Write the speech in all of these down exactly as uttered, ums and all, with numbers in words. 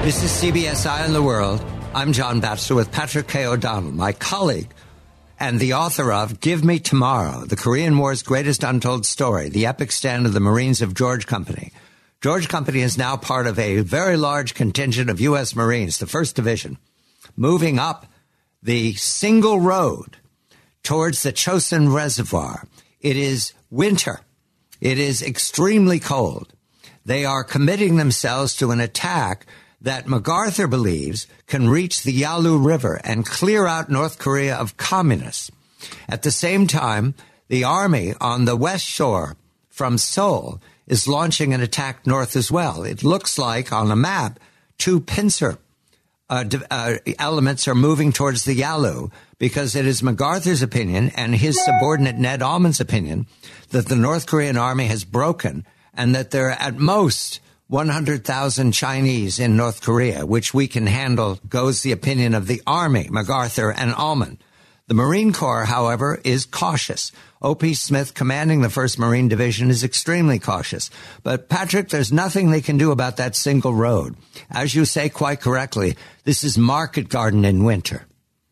This is C B S Eye on the World. I'm John Batchelor with Patrick K. O'Donnell, my colleague and the author of Give Me Tomorrow, the Korean War's greatest untold story, the epic stand of the Marines of George Company. George Company is now part of a very large contingent of U S. Marines, the first Division, moving up the single road towards the Chosin Reservoir. It is winter. It is extremely cold. They are committing themselves to an attack that MacArthur believes can reach the Yalu River and clear out North Korea of communists. At the same time, the army on the west shore from Seoul is launching an attack north as well. It looks like on a map, two pincer uh, uh, elements are moving towards the Yalu because it is MacArthur's opinion and his subordinate Ned Almond's opinion that the North Korean army has broken and that there are at most one hundred thousand Chinese in North Korea, which we can handle, goes the opinion of the Army, MacArthur and Almond. The Marine Corps, however, is cautious. O P. Smith, commanding the first Marine Division, is extremely cautious. But, Patrick, there's nothing they can do about that single road. As you say quite correctly, this is market garden in winter.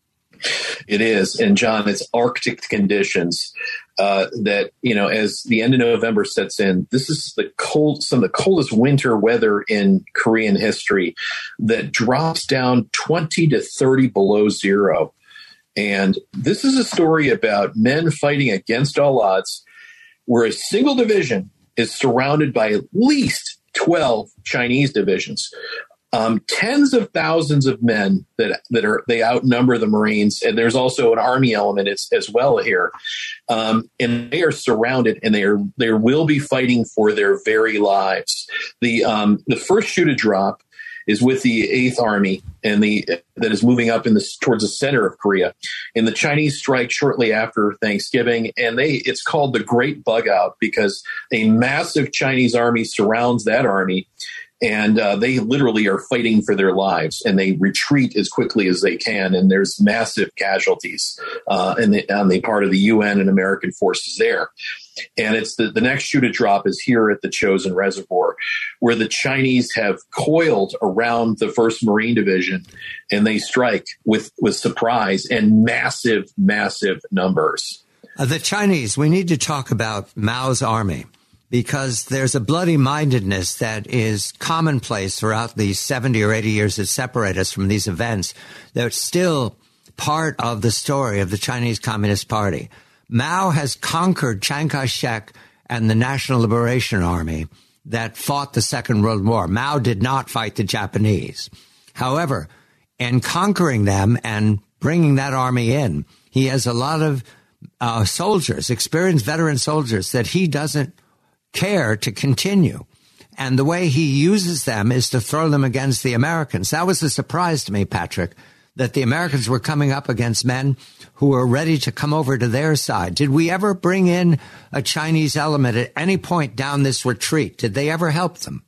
It is. And, John, it's Arctic conditions uh, that, you know, as the end of November sets in, this is the cold, some of the coldest winter weather in Korean history that drops down twenty to thirty below zero. And this is a story about men fighting against all odds, where a single division is surrounded by at least twelve Chinese divisions. Um, tens of thousands of men that that are they outnumber the Marines, and there's also an army element as, as well here. Um, and they are surrounded, and they are they will be fighting for their very lives. The um, the first shoe to drop is with the Eighth Army, and the that is moving up in the towards the center of Korea. And the Chinese strike shortly after Thanksgiving, and they it's called the Great Bug Out because a massive Chinese army surrounds that army. And uh, they literally are fighting for their lives, and they retreat as quickly as they can. And there's massive casualties uh, in the, on the part of the U N and American forces there. And it's the, the next shoe to drop is here at the Chosin Reservoir, where the Chinese have coiled around the first Marine Division, and they strike with, with surprise and massive, massive numbers. Uh, the Chinese, we need to talk about Mao's army, because there's a bloody mindedness that is commonplace throughout the seventy or eighty years that separate us from these events. They're still part of the story of the Chinese Communist Party. Mao has conquered Chiang Kai-shek and the National Liberation Army that fought the Second World War. Mao did not fight the Japanese. However, in conquering them and bringing that army in, he has a lot of uh, soldiers, experienced veteran soldiers, that he doesn't care to continue. And the way he uses them is to throw them against the Americans. That was a surprise to me, Patrick, that the Americans were coming up against men who were ready to come over to their side. Did we ever bring in a Chinese element at any point down this retreat? Did they ever help them?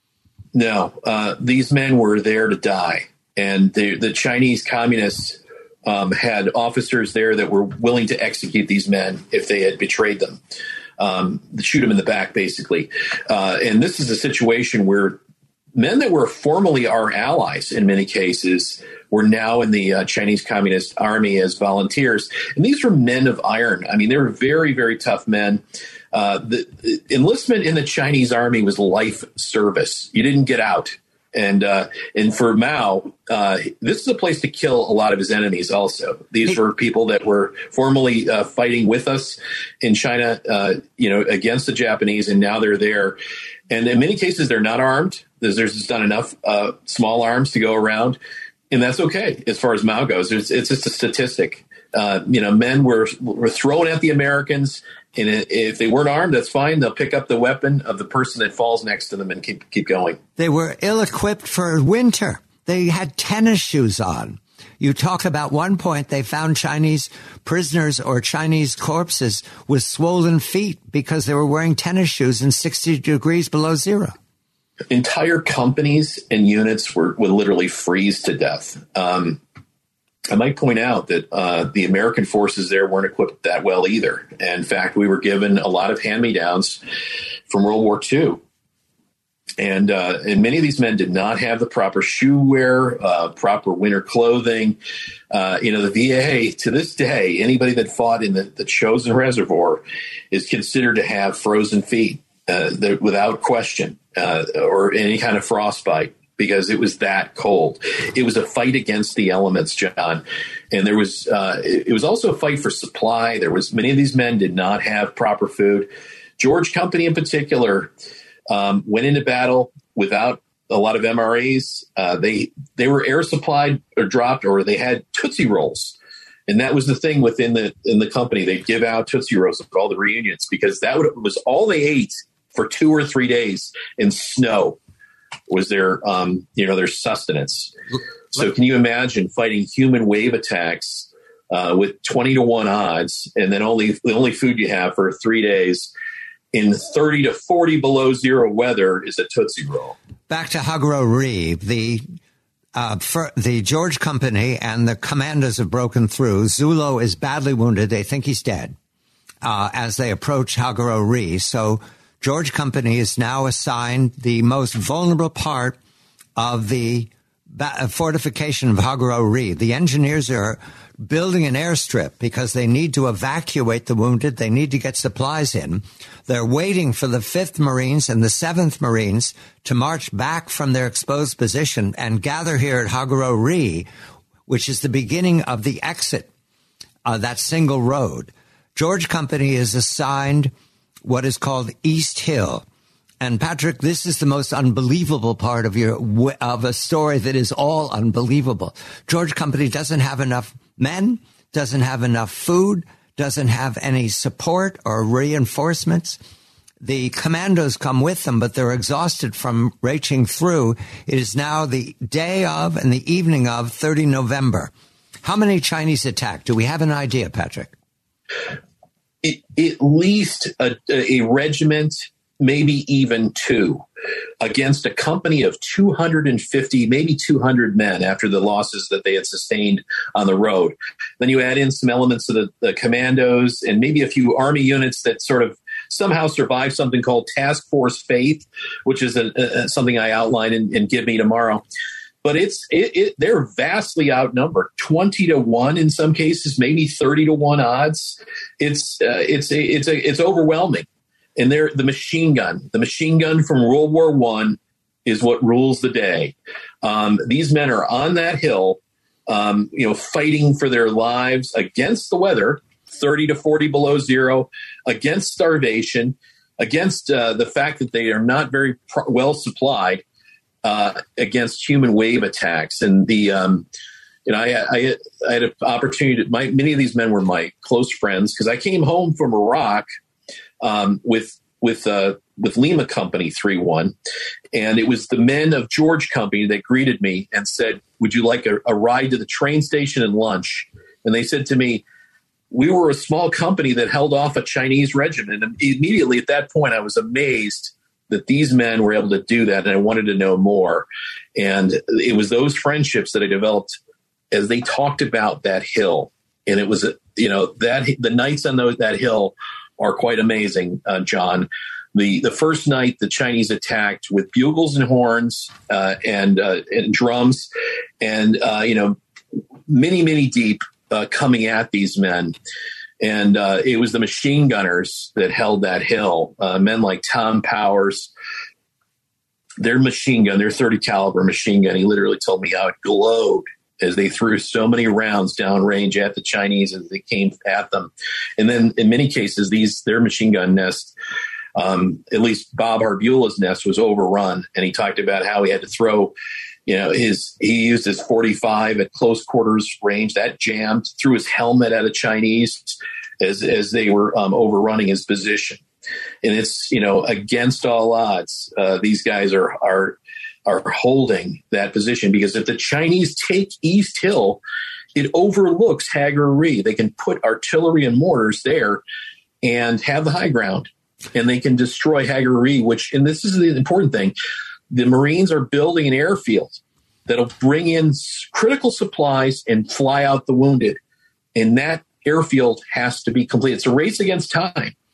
No, uh, these men were there to die. And the, the Chinese communists um, had officers there that were willing to execute these men if they had betrayed them. Um, shoot them in the back, basically. Uh, and this is a situation where men that were formerly our allies in many cases were now in the uh, Chinese Communist Army as volunteers. And these were men of iron. I mean, they were very, very tough men. Uh, the, the enlistment in the Chinese Army was life service. You didn't get out. And uh, and for Mao, uh, this is a place to kill a lot of his enemies also. These were people that were formerly uh, fighting with us in China, uh, you know, against the Japanese, and now they're there. And in many cases, they're not armed. There's, there's just not enough uh, small arms to go around. And that's okay as far as Mao goes. It's, it's just a statistic. Uh, you know, men were were thrown at the Americans. And if they weren't armed, that's fine. They'll pick up the weapon of the person that falls next to them and keep keep going. They were ill-equipped for winter. They had tennis shoes on. You talk about one point they found Chinese prisoners or Chinese corpses with swollen feet because they were wearing tennis shoes in sixty degrees below zero. Entire companies and units were would literally freeze to death. Um, I might point out that uh, the American forces there weren't equipped that well either. And in fact, we were given a lot of hand-me-downs from World War Two. And, uh, and many of these men did not have the proper shoe wear, uh, proper winter clothing. Uh, you know, the V A, to this day, anybody that fought in the, the Chosin Reservoir is considered to have frozen feet, uh, without question, uh, or any kind of frostbite, because it was that cold. It was a fight against the elements, John. And there was, uh, it was also a fight for supply. There was, many of these men did not have proper food. George Company in particular, Um, went into battle without a lot of M R As. Uh, they they were air supplied or dropped, or they had Tootsie Rolls, and that was the thing within the in the company. They'd give out Tootsie Rolls at all the reunions because that would, was all they ate for two or three days in snow. Was their um, you know their sustenance. So can you imagine fighting human wave attacks uh, with twenty to one odds, and then only the only food you have for three days? In thirty to forty below zero weather is a Tootsie Roll. Back to Haguro Ri, the uh, for the George Company and the commandos have broken through. Zulo is badly wounded. They think he's dead uh, as they approach Haguro Ri. So George Company is now assigned the most vulnerable part of the ba- fortification of Haguro Ri. The engineers are building an airstrip because they need to evacuate the wounded. They need to get supplies in. They're waiting for the fifth Marines and the seventh Marines to march back from their exposed position and gather here at Haguro Ri, which is the beginning of the exit of that single road. George Company is assigned what is called East Hill. And Patrick, this is the most unbelievable part of your of a story that is all unbelievable. George Company doesn't have enough men, doesn't have enough food, doesn't have any support or reinforcements. The commandos come with them, but they're exhausted from raging through. It is now the day of and the evening of the thirtieth of November. How many Chinese attacked? Do we have an idea, Patrick? It, at least a, a regiment, maybe even two, against a company of two hundred fifty, maybe two hundred men after the losses that they had sustained on the road. Then you add in some elements of the, the commandos and maybe a few Army units that sort of somehow survived something called Task Force Faith, which is a, a, something I outline in, in Give Me Tomorrow. But it's it, it, they're vastly outnumbered, twenty to one in some cases, maybe thirty to one odds. It's uh, it's a, it's a, it's overwhelming. And they're the machine gun, the machine gun from World War One is what rules the day. Um, these men are on that hill, um, you know, fighting for their lives against the weather, thirty to forty below zero, against starvation, against uh, the fact that they are not very pro- well supplied, uh, against human wave attacks. And the, um, you know, I, I, I had an opportunity to, my, many of these men were my close friends because I came home from Iraq Um, with with uh, with Lima Company three one, and it was the men of George Company that greeted me and said, "Would you like a, a ride to the train station and lunch?" And they said to me, "We were a small company that held off a Chinese regiment." And immediately at that point, I was amazed that these men were able to do that, and I wanted to know more. And it was those friendships that I developed as they talked about that hill, and it was you know that the nights on those, that hill are quite amazing, uh, John. The the first night the Chinese attacked with bugles and horns uh, and uh, and drums, and uh, you know many many deep uh, coming at these men, and uh, it was the machine gunners that held that hill. Uh, men like Tom Powers, their machine gun, their thirty caliber machine gun. He literally told me how it glowed as they threw so many rounds downrange at the Chinese as they came at them. And then in many cases, these their machine gun nest, um, at least Bob Harbula's nest, was overrun. And he talked about how he had to throw, you know, his he used his forty-five at close quarters range. That jammed, threw his helmet at a Chinese as, as they were um, overrunning his position. And it's, you know, against all odds, uh, these guys are are are holding that position, because if the Chinese take East Hill, it overlooks Haguro Ri. They can put artillery and mortars there and have the high ground, and they can destroy Haguro Ri, which, and this is the important thing, the Marines are building an airfield that'll bring in critical supplies and fly out the wounded. And that airfield has to be complete. It's a race against time.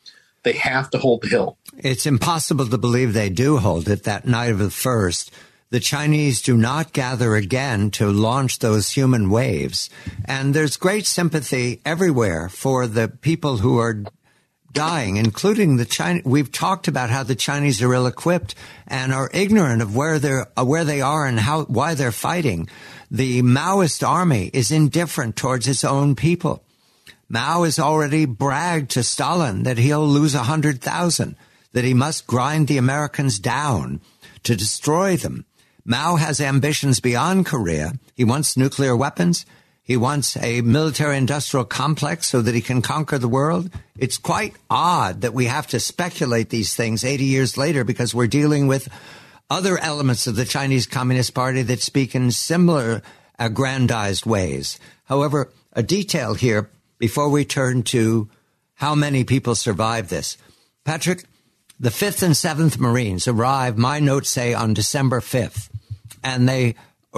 They have to hold the hill. It's impossible to believe they do hold it that night of the first. The Chinese do not gather again to launch those human waves. And there's great sympathy everywhere for the people who are dying, including the China. We've talked about how the Chinese are ill-equipped and are ignorant of where they're, uh, where they are and how, why they're fighting. The Maoist army is indifferent towards its own people. Mao has already bragged to Stalin that he'll lose a hundred thousand, that he must grind the Americans down to destroy them. Mao has ambitions beyond Korea. He wants nuclear weapons. He wants a military-industrial complex so that he can conquer the world. It's quite odd that we have to speculate these things eighty years later because we're dealing with other elements of the Chinese Communist Party that speak in similar aggrandized ways. However, a detail here before we turn to how many people survived this. Patrick, the fifth and seventh Marines arrived, my notes say, on December fifth. And they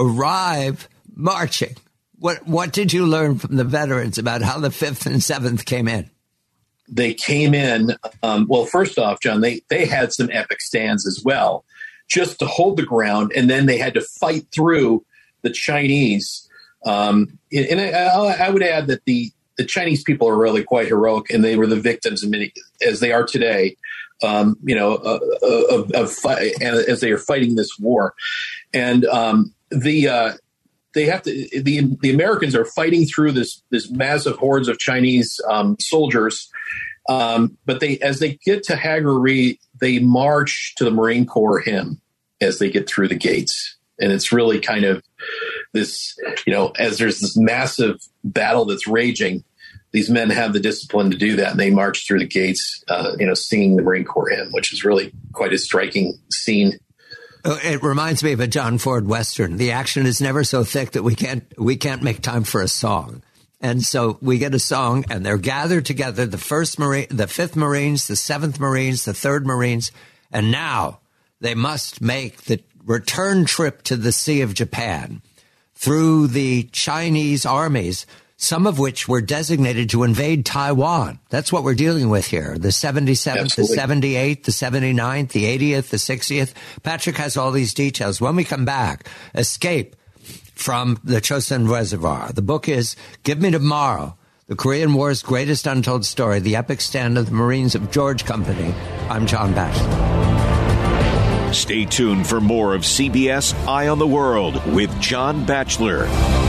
arrive marching. What what did you learn from the veterans about how the fifth and seventh came in? They came in, um, well, first off, John, they, they had some epic stands as well, just to hold the ground, and then they had to fight through the Chinese. Um, and I, I would add that the, the Chinese people are really quite heroic, and they were the victims, in many, as they are today, um, you know, uh, of, of fight, as they are fighting this war. And um, the uh, they have to the the Americans are fighting through this this massive hordes of Chinese um, soldiers. Um, but they as they get to Hagerty, they march to the Marine Corps hymn as they get through the gates. And it's really kind of this, you know, as there's this massive battle that's raging, these men have the discipline to do that. And they march through the gates, uh, you know, singing the Marine Corps hymn, which is really quite a striking scene. It reminds me of a John Ford Western. The action is never so thick that we can't we can't make time for a song. And so we get a song, and they're gathered together, the first Marine, the fifth Marines, the seventh Marines, the third Marines, and now they must make the return trip to the Sea of Japan through the Chinese armies, some of which were designated to invade Taiwan. That's what we're dealing with here. The seventy-seventh, Absolutely. The seventy-eighth, the seventy-ninth, the eightieth, the sixtieth. Patrick has all these details. When we come back, escape from the Chosin Reservoir. The book is Give Me Tomorrow, the Korean War's Greatest Untold Story, the epic stand of the Marines of George Company. I'm John Batchelor. Stay tuned for more of C B S Eye on the World with John Batchelor.